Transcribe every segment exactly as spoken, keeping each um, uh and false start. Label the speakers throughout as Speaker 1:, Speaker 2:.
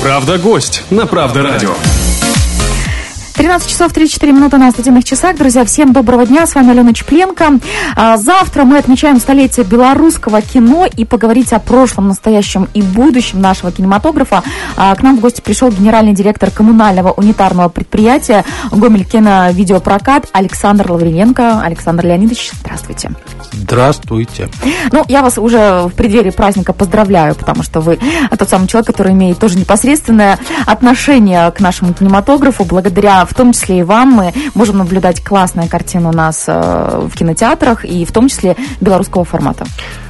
Speaker 1: Правда-гость на Правда-радио.
Speaker 2: тринадцать часов тридцать четыре минуты на студийных часах. Друзья, всем доброго дня. С вами Алена Чепленко. Завтра мы отмечаем столетие белорусского кино. И поговорить о прошлом, настоящем и будущем нашего кинематографа к нам в гости пришел генеральный директор коммунального унитарного предприятия «Гомель кино-видеопрокат» Александр Лавриненко. Александр Леонидович, здравствуйте.
Speaker 3: Здравствуйте.
Speaker 2: Ну, я вас уже в преддверии праздника поздравляю, потому что вы тот самый человек, который имеет тоже непосредственное отношение к нашему кинематографу. Благодаря, в том числе и вам, мы можем наблюдать классную картину у нас в кинотеатрах, и в том числе белорусского формата.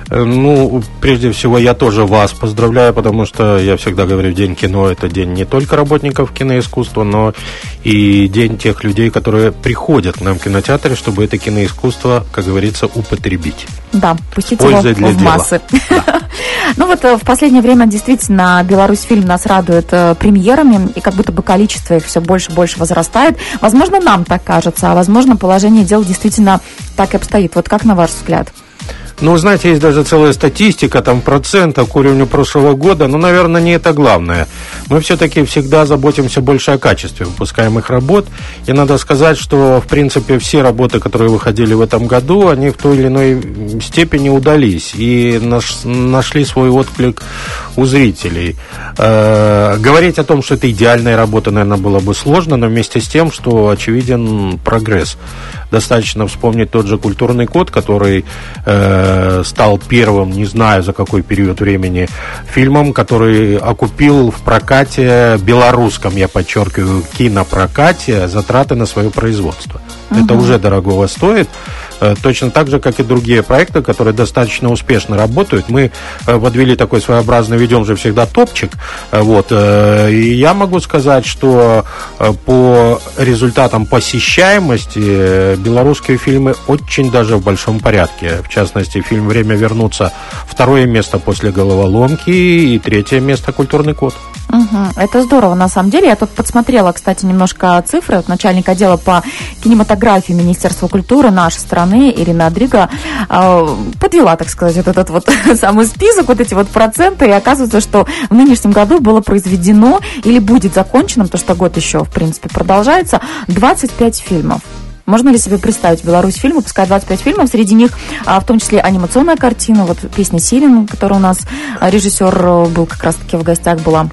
Speaker 3: Ну, прежде всего, я тоже вас поздравляю, потому что, я всегда говорю, День кино – это день не только работников киноискусства, но и день тех людей, которые приходят к нам в кинотеатры, чтобы это киноискусство, как говорится, употребить.
Speaker 2: Да, пустить его в массы. Да. Ну вот в последнее время действительно Беларусьфильм нас радует премьерами, и как будто бы количество их все больше и больше возрастает. Возможно, нам так кажется, а возможно, положение дел действительно так и обстоит. Вот как на ваш взгляд?
Speaker 3: Ну, знаете, есть даже целая статистика, там, процентов к уровню прошлого года, но, наверное, не это главное. Мы все-таки всегда заботимся больше о качестве выпускаемых работ, и надо сказать, что, в принципе, все работы, которые выходили в этом году, они в той или иной степени удались и наш, нашли свой отклик у зрителей. Э-э- говорить о том, что это идеальная работа, наверное, было бы сложно, но вместе с тем, что очевиден прогресс. Достаточно вспомнить тот же «Культурный код», который э, стал первым, не знаю за какой период времени, фильмом, который окупил в прокате, белорусском, я подчеркиваю, кинопрокате, затраты на свое производство. Угу. Это уже дорогого стоит. Точно так же, как и другие проекты, которые достаточно успешно работают. Мы подвели такой своеобразный, ведем же всегда топчик. Вот. И я могу сказать, что по результатам посещаемости белорусские фильмы очень даже в большом порядке. В частности, фильм «Время вернуться» второе место после «Головоломки» и третье место «Культурный код».
Speaker 2: Угу. Это здорово, на самом деле. Я тут подсмотрела, кстати, немножко цифры. Вот начальник отдела по кинематографии Министерства культуры нашей страны Ирина Адрига э, подвела, так сказать, вот этот вот самый список, вот эти вот проценты. И оказывается, что в нынешнем году было произведено или будет закончено, потому что год еще, в принципе, продолжается, двадцать пять фильмов. Можно ли себе представить Беларусьфильм, выпускать двадцать пять фильмов, среди них в том числе анимационная картина, вот песня «Сирен», которая у нас режиссер был как раз-таки в гостях была.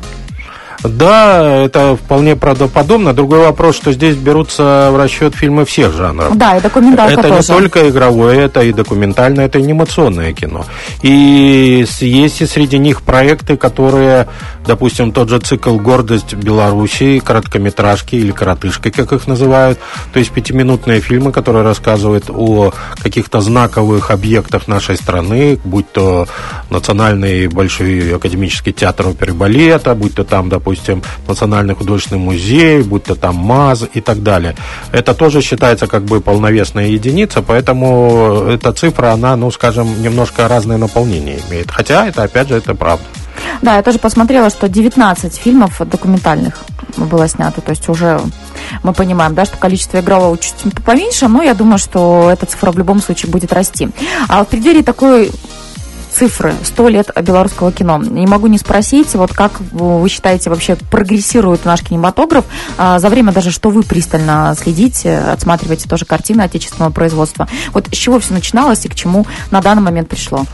Speaker 3: Да, это вполне правдоподобно. Другой вопрос, что здесь берутся в расчет фильмы всех жанров.
Speaker 2: Да, и документалка
Speaker 3: это
Speaker 2: тоже.
Speaker 3: Не только игровое, это и документальное, это и анимационное кино. И есть и среди них проекты, которые, допустим, тот же цикл «Гордость Беларуси», короткометражки или коротышки, как их называют, то есть пятиминутные фильмы, которые рассказывают о каких-то знаковых объектах нашей страны, будь то Национальный большой академический театр оперы и балета, будь то там, допустим, Национальный художественный музей, будь то там МАЗ и так далее. Это тоже считается как бы полновесная единица, поэтому эта цифра, она, ну, скажем, немножко разное наполнение имеет. Хотя это, опять же, это правда.
Speaker 2: Да, я тоже посмотрела, что девятнадцать фильмов документальных было снято, то есть уже мы понимаем, да, что количество игрового чуть поменьше, но я думаю, что эта цифра в любом случае будет расти. А в преддверии такой цифры, сто лет белорусского кино. Не могу не спросить, вот как вы считаете, вообще прогрессирует наш кинематограф а, за время даже, что вы пристально следите, отсматриваете тоже картины отечественного производства. Вот с чего все начиналось и к чему на данный момент пришло?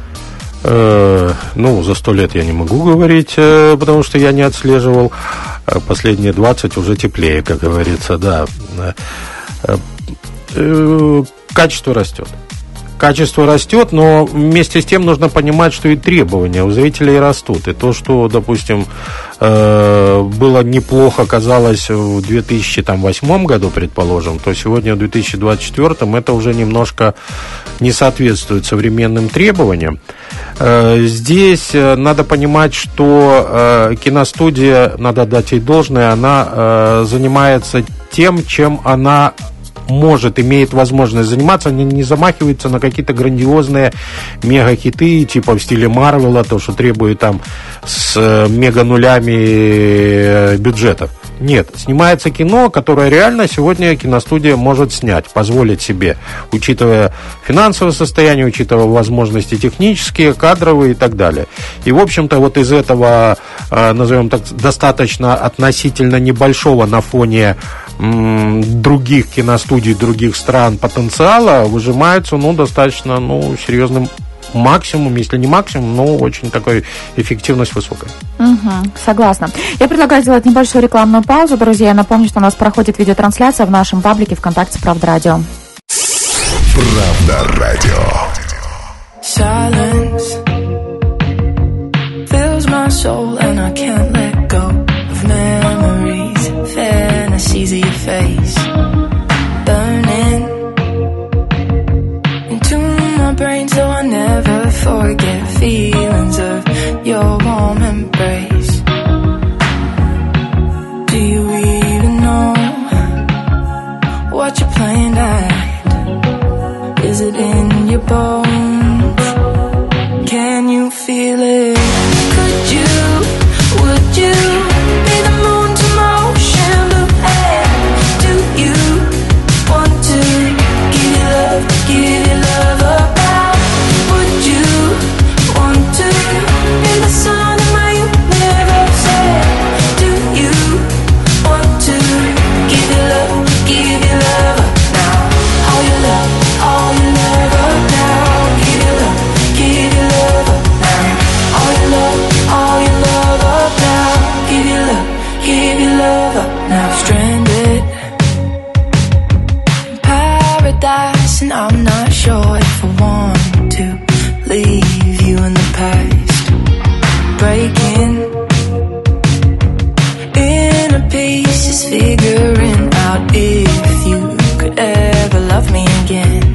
Speaker 3: Э, ну, за сто лет я не могу говорить, э, потому что я не отслеживал. Последние двадцать уже теплее, как говорится, да. Э, э, качество растет. Качество растет, но вместе с тем нужно понимать, что и требования у зрителей растут. И то, что, допустим, было неплохо, казалось, в две тысячи восьмом году, предположим, то сегодня в две тысячи двадцать четвёртом это уже немножко не соответствует современным требованиям. Здесь надо понимать, что киностудия, надо дать ей должное, она занимается тем, чем она может, имеет возможность заниматься, не, не замахивается на какие-то грандиозные мега-хиты, типа в стиле Марвела, то, что требует там с мега-нулями бюджетов. Нет, снимается кино, которое реально сегодня киностудия может снять, позволить себе, учитывая финансовое состояние, учитывая возможности технические, кадровые и так далее. И, в общем-то, вот из этого, назовем так, достаточно относительно небольшого на фоне м, других киностудий, других стран потенциала выжимается, ну, достаточно, ну, серьезным максимум, если не максимум, но очень такой эффективность высокая.
Speaker 2: Угу, согласна. Я предлагаю сделать небольшую рекламную паузу, друзья. Я напомню, что у нас проходит видеотрансляция в нашем паблике ВКонтакте «Правда радио».
Speaker 4: Правда радио.
Speaker 5: Silence fills my soul and I can't let go of memories, fantasies of your face burning into my brain, so I never forget feelings of your warm embrace. Do you even know what you're playing at? Is it in your bones? Can you feel it? Could you, would you be the moon to my ocean blue air? Do you want to give your love, give your love about? Would you want to be the sun in my universe? Do you want to give your love, give your love up now? All your love, all your love up now. Give your love, give your love up now. All your love, all your love up now. Give your love, give your love up now. Stranded in paradise, and I'm not sure if I want to leave you in the past. Breaking into pieces, figuring out if you could ever love me again.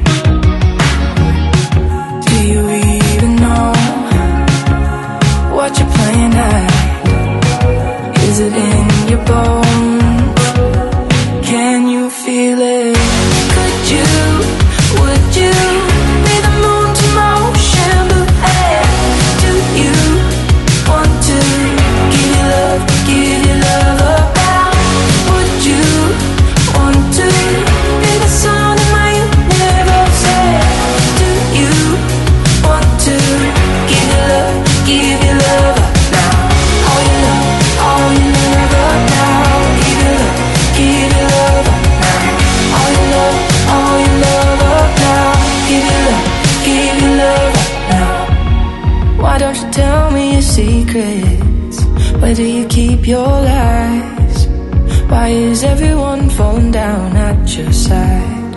Speaker 5: Do you even know what you're playing at? Is it in your bones? Can you feel it? Could you, would you be the moon to my ocean blue air? Do you want to give your love, give your love about? Would you want to be the sun in my universe? Do you want to give your love, give your love up now? All your love, all your love up now. Give your love, give your love up now. All your love, all your love up now. Give your love, give your love up now. Why don't you tell me your secrets? Where do you keep your lies? Why is everyone falling down at your side?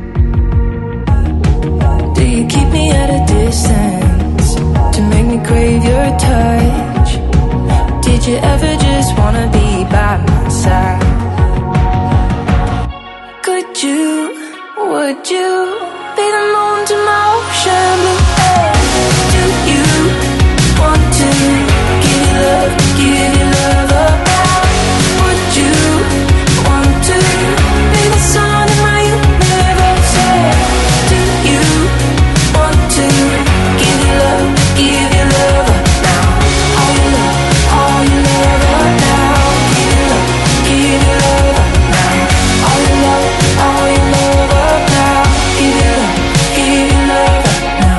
Speaker 5: Do you keep me at a distance to make me crave your touch? Did you ever just wanna be by my side? Could you, would you be the moon to my ocean blue air? Do you want to give your love, give your love about? Would you want to be the sun in my universe? Do you want to give your love, give your love up now? All your love, all your love up now. Give your love, give your love up now. All your love, all your love up now. Give your love, give your love up now.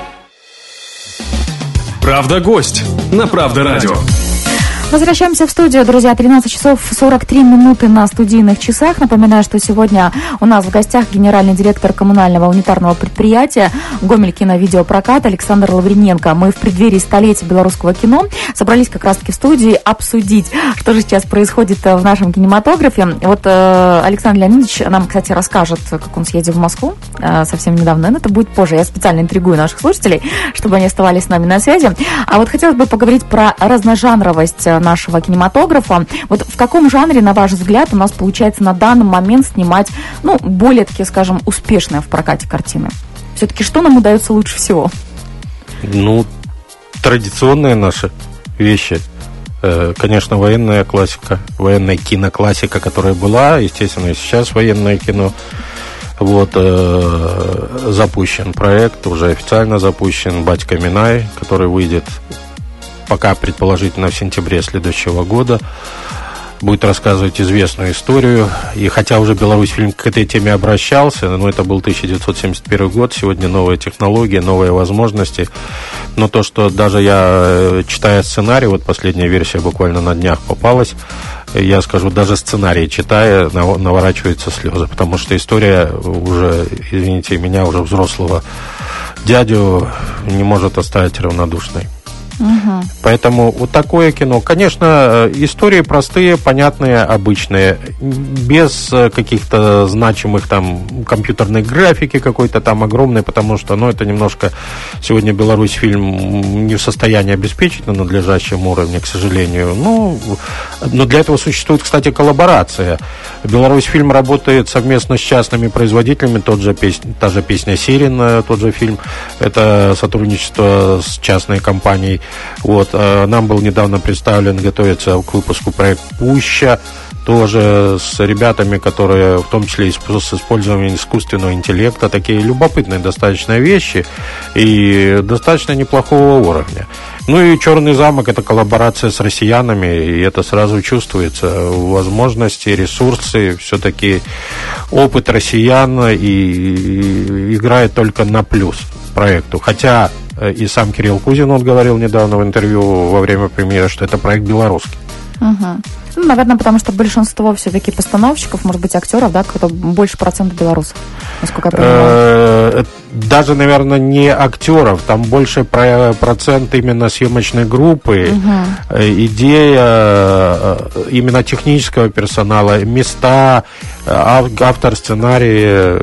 Speaker 1: Правда гость на Правда радио.
Speaker 2: Возвращаемся в студию, друзья. тринадцать часов сорок три минуты на студийных часах. Напоминаю, что сегодня у нас в гостях генеральный директор коммунального унитарного предприятия «Гомель киновидеопрокат» Александр Лавриненко. Мы в преддверии столетия белорусского кино собрались как раз-таки в студии обсудить, что же сейчас происходит в нашем кинематографе. Вот э, Александр Леонидович нам, кстати, расскажет, как он съездил в Москву э, совсем недавно. Но это будет позже. Я специально интригую наших слушателей, чтобы они оставались с нами на связи. А вот хотелось бы поговорить про разножанровость нашего кинематографа. Вот в каком жанре, на ваш взгляд, у нас получается на данный момент снимать, ну, более такие, скажем, успешные в прокате картины? Все-таки что нам удается лучше всего?
Speaker 3: Ну, традиционные наши вещи. Конечно, военная классика, военная киноклассика, которая была, естественно, и сейчас военное кино. Вот, э, запущен проект, уже официально запущен «Батька Минай», который выйдет пока предположительно в сентябре следующего года. Будет рассказывать известную историю. И хотя уже Беларусьфильм к этой теме обращался, но это был тысяча девятьсот семьдесят первый год, сегодня новые технологии, новые возможности. Но то, что даже я, читая сценарий, вот последняя версия буквально на днях попалась, я скажу, даже сценарий читая, наворачиваются слезы, потому что история уже, извините меня, уже взрослого дядю не может оставить равнодушной. Угу. Поэтому вот такое кино. Конечно, истории простые, понятные, обычные, без каких-то значимых там компьютерной графики какой-то там огромной, потому что, ну, это немножко сегодня Беларусьфильм не в состоянии обеспечить на надлежащем уровне, к сожалению. Ну, но для этого существует, кстати, коллаборация. Беларусьфильм работает совместно с частными производителями, тот же песня, та же песня «Сирен», тот же фильм, это сотрудничество с частной компанией. Вот, нам был недавно представлен, готовится к выпуску проект «Пуща», тоже с ребятами, которые в том числе с использованием искусственного интеллекта, такие любопытные достаточно вещи и достаточно неплохого уровня. Ну и «Черный замок» — это коллаборация с россиянами, и это сразу чувствуется. Возможности, ресурсы, все-таки опыт россиян и, и играет только на плюс проекту. Хотя и сам Кирилл Кузин, он говорил недавно в интервью во время премьеры, что это проект белорусский.
Speaker 2: Угу. Ну, наверное, потому что большинство все-таки постановщиков, может быть, актеров, да, какой-то больше процентов белорусов, насколько я понимаю.
Speaker 3: Даже, наверное, не актеров, там больше процент именно съемочной группы, угу. Идея именно технического персонала, места, автор сценария,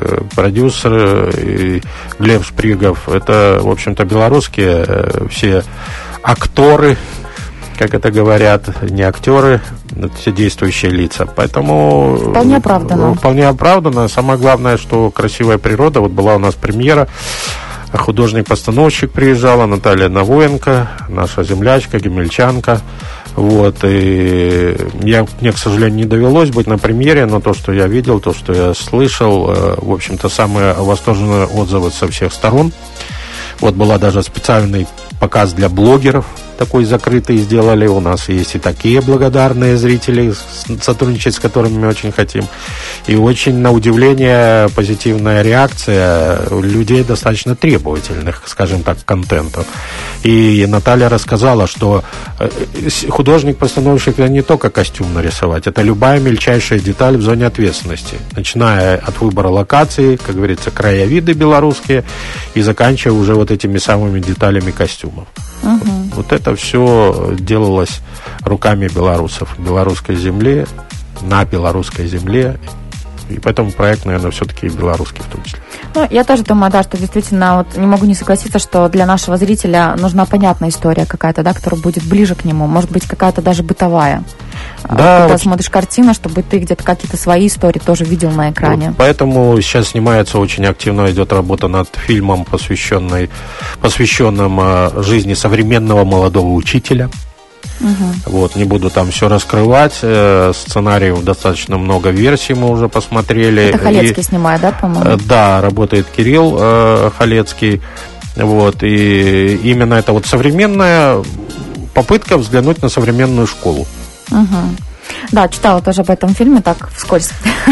Speaker 3: продюсер Глеб Шпригов. Это, в общем-то, белорусские все акторы, как это говорят, не актеры, все действующие лица. Поэтому
Speaker 2: вполне оправданно.
Speaker 3: Вполне оправданно. Самое главное, что красивая природа. Вот была у нас премьера. Художник-постановщик приезжала, Наталья Новоенко, наша землячка, гемельчанка. Вот, и я, мне, к сожалению, не довелось быть на премьере, но то, что я видел, то, что я слышал, в общем-то, самые восторженные отзывы со всех сторон. Вот была даже специальный показ для блогеров, такой закрытый сделали. У нас есть и такие благодарные зрители, сотрудничать с которыми мы очень хотим. И очень, на удивление, позитивная реакция людей достаточно требовательных, скажем так, к контенту. И Наталья рассказала, что художник-постановщик — это не только костюм нарисовать, это любая мельчайшая деталь в зоне ответственности, начиная от выбора локации, как говорится, краевиды белорусские, и заканчивая уже вот этими самыми деталями костюмов. Угу. Вот это все делалось руками белорусов, белорусской земле, на белорусской земле. И поэтому проект, наверное, все-таки белорусский в том числе.
Speaker 2: Ну, я тоже думаю, да, что действительно, вот не могу не согласиться, что для нашего зрителя нужна понятная история какая-то, да, которая будет ближе к нему, может быть, какая-то даже бытовая. Да, когда вот смотришь картину, чтобы ты где-то какие-то свои истории тоже видел на экране.
Speaker 3: Вот, поэтому сейчас снимается очень активно, идет работа над фильмом, посвященной, посвященным жизни современного молодого учителя. Угу. Вот, не буду там все раскрывать. Сценариев достаточно много, версий мы уже посмотрели.
Speaker 2: Это Халецкий и, снимает, да, по-моему?
Speaker 3: Да, работает Кирилл э, Халецкий. Вот, и именно это вот современная попытка взглянуть на современную школу.
Speaker 2: Угу. Да, читала тоже об этом фильме, так вскользь.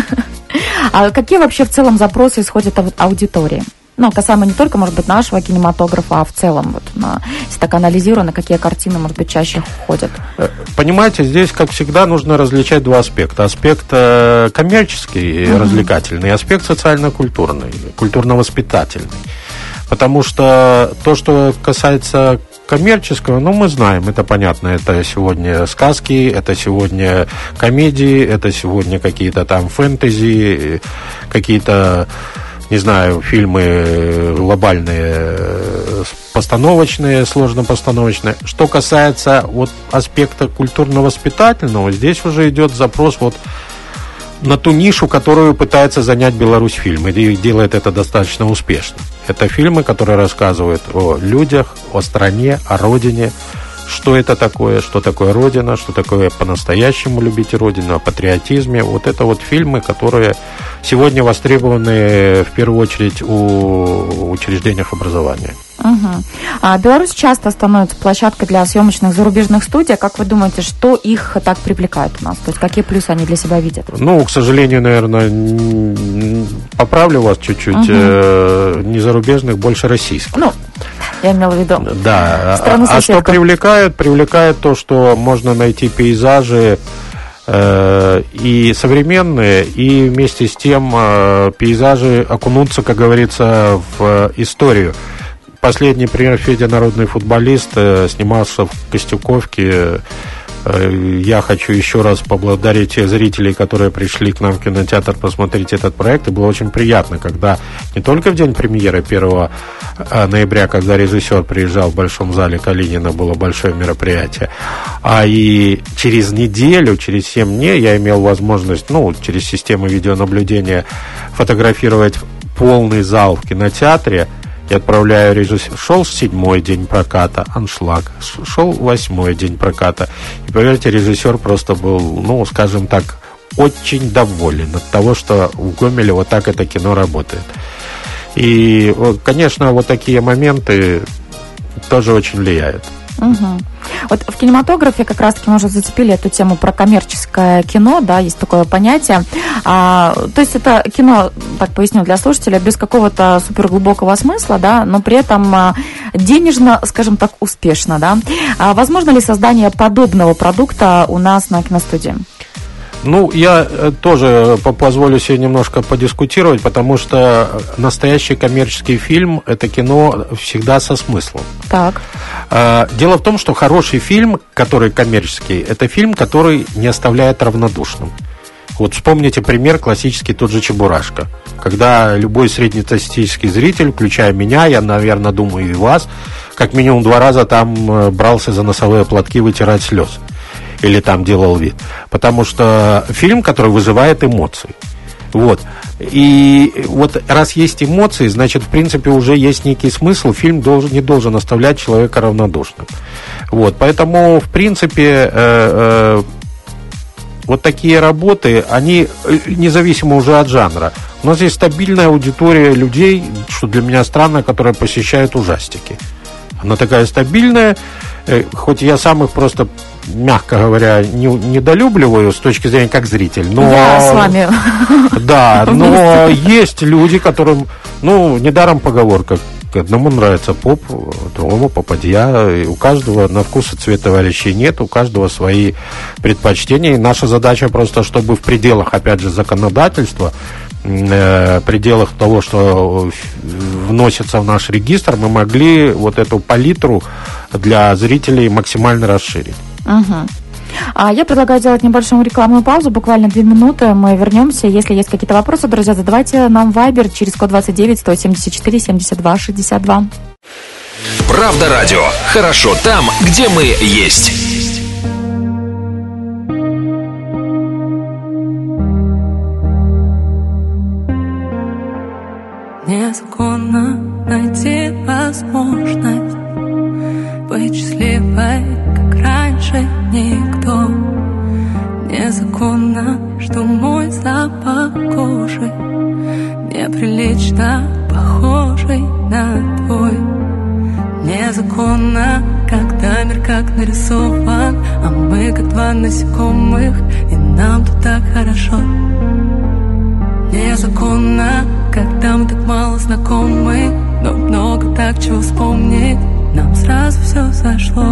Speaker 2: А какие вообще в целом запросы исходят от аудитории? Ну, касаемо не только, может быть, нашего кинематографа, а в целом, вот, на, если так анализируя, на какие картины, может быть, чаще ходят?
Speaker 3: Понимаете, здесь, как всегда, нужно различать два аспекта. Аспект э, коммерческий, uh-huh. развлекательный, и аспект социально-культурный, культурно-воспитательный. Потому что то, что касается коммерческого, ну, мы знаем, это понятно, это сегодня сказки, это сегодня комедии, это сегодня какие-то там фэнтези, какие-то, не знаю, фильмы глобальные, постановочные, сложно-постановочные. Что касается вот аспекта культурно-воспитательного, здесь уже идет запрос вот на ту нишу, которую пытается занять Беларусьфильм, и делает это достаточно успешно. Это фильмы, которые рассказывают о людях, о стране, о родине, что это такое, что такое Родина, что такое по-настоящему любить Родину, о патриотизме. Вот это вот фильмы, которые сегодня востребованы в первую очередь у учреждениях образования.
Speaker 2: Угу. А Беларусь часто становится площадкой для съемочных зарубежных студий. Как вы думаете, что их так привлекает у нас? То есть какие плюсы они для себя видят?
Speaker 3: Ну, к сожалению, наверное, поправлю вас чуть-чуть. Угу. Не зарубежных, больше российских.
Speaker 2: Ну, я имела в виду.
Speaker 3: Да. А, а что привлекает? Привлекает то, что можно найти пейзажи э, и современные, и вместе с тем э, пейзажи окунуться, как говорится, в историю. Последний пример: Федя, народный футболист, э, снимался в Костюковке. Э, я хочу еще раз поблагодарить тех зрителей, которые пришли к нам в кинотеатр посмотреть этот проект. И было очень приятно, когда не только в день премьеры первого ноября, когда режиссер приезжал в Большом зале Калинина, было большое мероприятие, а и через неделю, через семь дней я имел возможность, ну, через систему видеонаблюдения фотографировать полный зал в кинотеатре. И отправляю режиссер. Шел седьмой день проката, аншлаг. Шел восьмой день проката. И, поверьте, режиссер просто был, ну, скажем так, очень доволен от того, что в Гомеле вот так это кино работает. И, конечно, вот такие моменты тоже очень влияют.
Speaker 2: Угу. Вот в кинематографе как раз-таки мы уже зацепили эту тему про коммерческое кино, да, есть такое понятие. А, то есть это кино, так поясню для слушателя, без какого-то суперглубокого смысла, да, но при этом а, денежно, скажем так, успешно, да. А возможно ли создание подобного продукта у нас на киностудии?
Speaker 3: Ну, я тоже позволю себе немножко подискутировать, потому что настоящий коммерческий фильм – это кино всегда со смыслом.
Speaker 2: Так.
Speaker 3: Дело в том, что хороший фильм, который коммерческий, это фильм, который не оставляет равнодушным. Вот вспомните пример классический, тот же «Чебурашка». Когда любой среднестатистический зритель, включая меня, я, наверное, думаю, и вас, как минимум два раза там брался за носовые платки вытирать слезы. Или там делал вид. Потому что фильм, который вызывает эмоции. Вот. И вот раз есть эмоции, значит, в принципе, уже есть некий смысл. Фильм должен, не должен оставлять человека равнодушным. Вот. Поэтому, в принципе, э, э, вот такие работы, они независимо уже от жанра. У нас есть стабильная аудитория людей, что для меня странно, которые посещают ужастики. Она такая стабильная, э, хоть я сам их просто, мягко говоря, не, недолюбливаю с точки зрения как зритель. Но,
Speaker 2: я с вами.
Speaker 3: Да, но есть люди, которым, ну, недаром поговорка: одному нравится поп, другому попадья. И у каждого на вкус и цвет товарищей нет, у каждого свои предпочтения. И наша задача просто, чтобы в пределах, опять же, законодательства, в пределах того, что вносится в наш регистр, мы могли вот эту палитру для зрителей максимально расширить.
Speaker 2: Угу. А я предлагаю сделать небольшую рекламную паузу, буквально две минуты, мы вернемся. Если есть какие-то вопросы, друзья, задавайте нам в Viber через код двадцать девять сто семьдесят четыре семьдесят два шестьдесят два.
Speaker 1: Правда радио. Хорошо там, где мы есть.
Speaker 5: Незаконно найти возможность быть счастливой, как раньше никто. Незаконно, что мой запах кожи неприлично похожий на твой. Незаконно, когда мир как нарисован, а мы как два насекомых, и нам тут так хорошо. Незаконно, когда мы так мало знакомы, но много так чего вспомнить, нам сразу все зашло.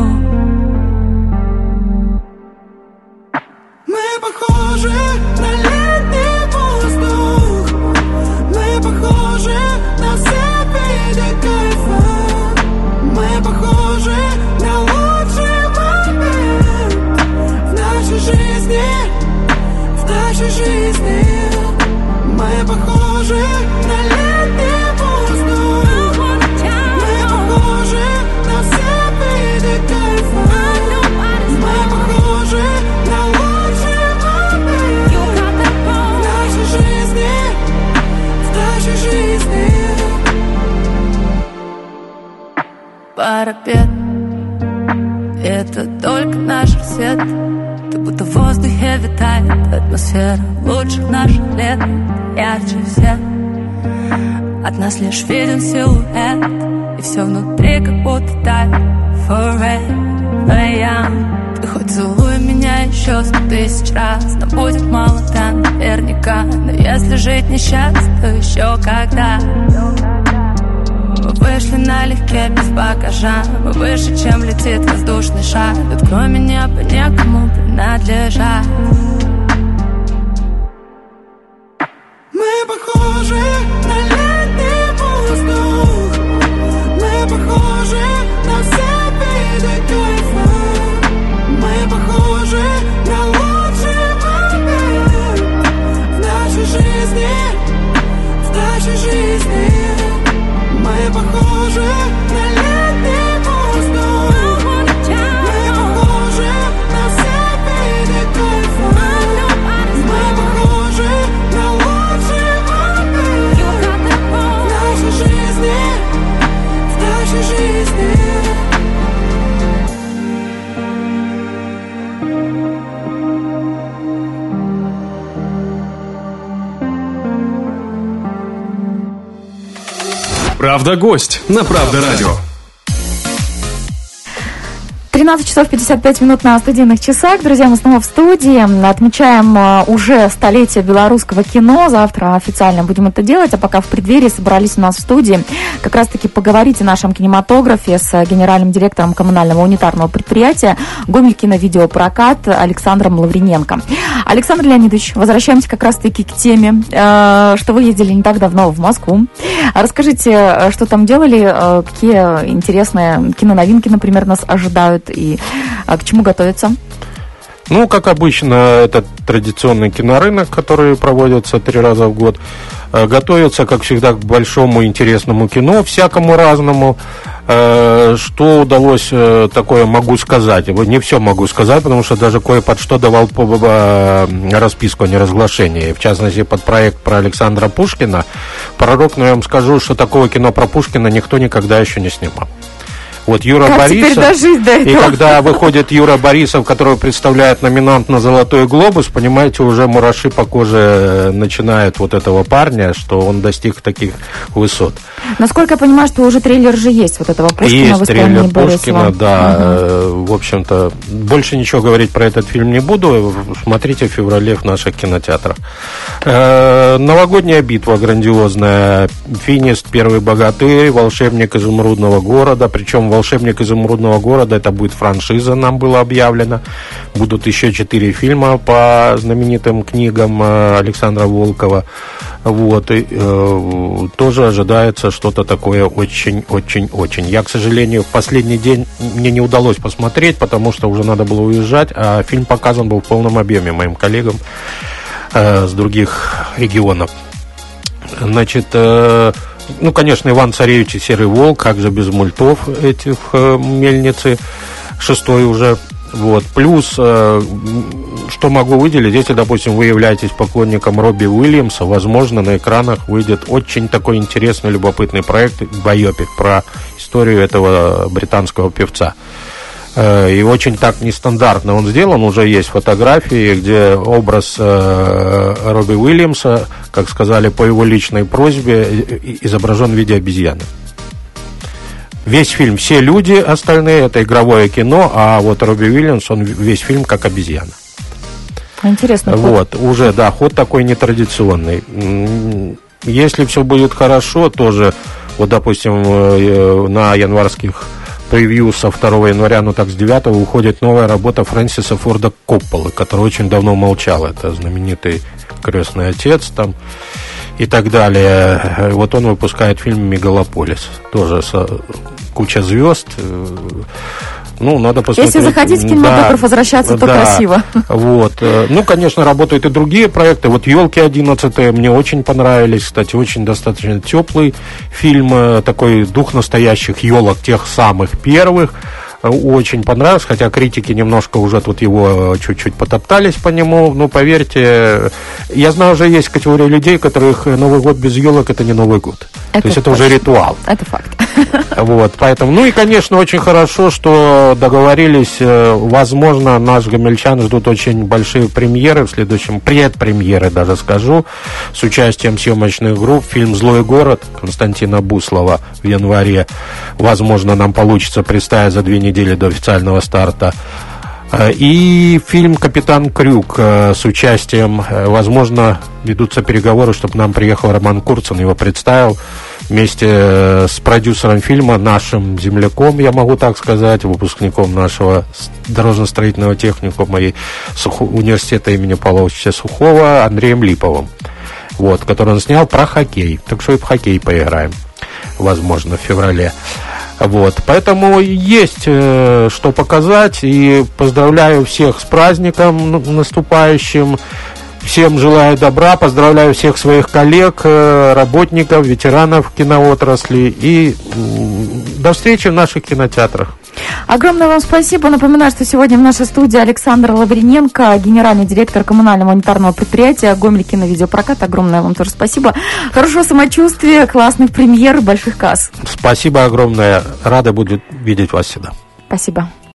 Speaker 5: Мы похожи на летний воздух, мы похожи на все виды кайфа, мы похожи на лучший момент в нашей жизни, в нашей жизни. Мы похожи на летний воздух, мы похожи на все виды кайфа, мы похожи на лучший момент в нашей жизни, в нашей жизни. Парапет это только наш рассвет. Ты будто в воздухе витает атмосфера лучших наших лет, ярче всех. От нас лишь виден силуэт, и все внутри как будто тает. Forever young. Ты хоть целуй меня еще сто тысяч раз, но будет мало, да, наверняка. Но если жить несчастно, то еще когда. Мы вышли налегке, без багажа. Мы выше, чем летит воздушный шар. Тут кроме неба некому принадлежать.
Speaker 6: Мы похожи на летний воздух. Мы похожи на все виды кайфа. Мы похожи на лучший момент в нашей жизни, в нашей жизни. Мы похожи на летний воздух. Мы похожи на все виды кайфа. Мы похожи на лучший момент в нашей жизни, в нашей жизни.
Speaker 1: Правда, гость на Правда радио.
Speaker 2: тринадцать часов пятьдесят пять минут на студийных часах. Друзья, мы снова в студии. Отмечаем уже столетие белорусского кино. Завтра официально будем это делать. А пока в преддверии собрались у нас в студии как раз-таки поговорить о нашем кинематографе с генеральным директором коммунального унитарного предприятия «Гомель киновидеопрокат» Александром Лавриненко. Александр Леонидович, возвращаемся как раз-таки к теме, что вы ездили не так давно в Москву. Расскажите, что там делали, какие интересные киноновинки, например, нас ожидают и к чему готовиться?
Speaker 3: Ну, как обычно, это традиционный кинорынок, который проводится три раза в год. Готовится, как всегда, к большому интересному кино, всякому разному. Что удалось такое, могу сказать. Не все могу сказать, потому что даже кое-под что давал расписку о неразглашении. В частности, под проект про Александра Пушкина. Пророк, но я вам скажу, что такого кино про Пушкина никто никогда еще не снимал. Вот Юра
Speaker 2: как
Speaker 3: Борисов, и когда выходит Юра Борисов, которого представляет номинант на «Золотой глобус», понимаете, уже мураши по коже начинают вот этого парня, что он достиг таких высот.
Speaker 2: Насколько я понимаю, что уже трейлер же есть вот этого Пушкина.
Speaker 3: Есть
Speaker 2: в исполнении
Speaker 3: трейлер Пушкина,
Speaker 2: Борисова.
Speaker 3: да. Угу. В общем-то, больше ничего говорить про этот фильм не буду. Смотрите в феврале в наших кинотеатрах. Новогодняя битва грандиозная. Финист, Первый богатырь, Волшебник изумрудного города. Причем «Волшебник изумрудного города» это будет франшиза, нам было объявлено. Будут еще четыре фильма по знаменитым книгам Александра Волкова. Вот, и, э, тоже ожидается что-то такое очень-очень-очень. Я, к сожалению, в последний день мне не удалось посмотреть, потому что уже надо было уезжать, а фильм показан был в полном объеме моим коллегам э, с других регионов. Значит, э, ну, конечно, Иван Царевич и Серый волк, как же без мультов этих э, мельницы, шестой уже. Вот. Плюс, э, что могу выделить, если, допустим, вы являетесь поклонником Робби Уильямса, возможно, на экранах выйдет очень такой интересный, любопытный проект, байопик про историю этого британского певца. Э, и очень так нестандартно он сделан, уже есть фотографии, где образ э, Робби Уильямса, как сказали, по его личной просьбе, изображен в виде обезьяны. Весь фильм все люди, остальные это игровое кино, а вот Робби Уильямс, он весь фильм как обезьяна.
Speaker 2: Интересно.
Speaker 3: Вот, уже, да, ход такой нетрадиционный. Если все будет хорошо, тоже, вот, допустим, на январских превью со второго января, ну так с девятого уходит новая работа Фрэнсиса Форда Копполы, который очень давно молчал. Это знаменитый «Крестный отец» там и так далее. Вот он выпускает фильм «Мегалополис». Тоже со, куча звезд. Ну, надо посмотреть.
Speaker 2: Если захотите в кинематограф да, возвращаться, то да, красиво.
Speaker 3: Вот. Ну, конечно, работают и другие проекты. Вот «Елки одиннадцатые» мне очень понравились. Кстати, очень достаточно теплый фильм. Такой дух настоящих елок, тех самых первых. Очень понравился, хотя критики немножко уже тут его чуть-чуть потоптались по нему. Но поверьте, я знаю, уже есть категория людей, которых Новый год без елок — это не Новый год.
Speaker 2: Это
Speaker 3: То есть это
Speaker 2: точно.
Speaker 3: уже ритуал.
Speaker 2: Это факт.
Speaker 3: Вот, поэтому, ну и, конечно, очень хорошо, что договорились, возможно, наш гомельчан ждут очень большие премьеры в следующем, предпремьеры даже скажу, с участием съемочных групп. Фильм «Злой город» Константина Буслова в январе, возможно, нам получится представить за две недели до официального старта. И фильм «Капитан Крюк» с участием, возможно, ведутся переговоры, чтобы нам приехал Роман Курцин, его представил вместе с продюсером фильма, нашим земляком, я могу так сказать, выпускником нашего дорожно-строительного техникума и университета имени Павла Ильича Сухого Андреем Липовым, вот, который он снял про хоккей. Так что и в хоккей поиграем, возможно, в феврале. Вот, поэтому есть э, что показать, и поздравляю всех с праздником наступающим, всем желаю добра, поздравляю всех своих коллег, э, работников, ветеранов киноотрасли, и э, до встречи в наших кинотеатрах.
Speaker 2: Огромное вам спасибо. Напоминаю, что сегодня в нашей студии Александр Лавриненко, генеральный директор коммунального унитарного предприятия «Гомель киновидеопрокат». Огромное вам тоже спасибо. Хорошего самочувствия, классных премьер, больших касс.
Speaker 3: Спасибо огромное. Рада будет видеть вас всегда.
Speaker 2: Спасибо.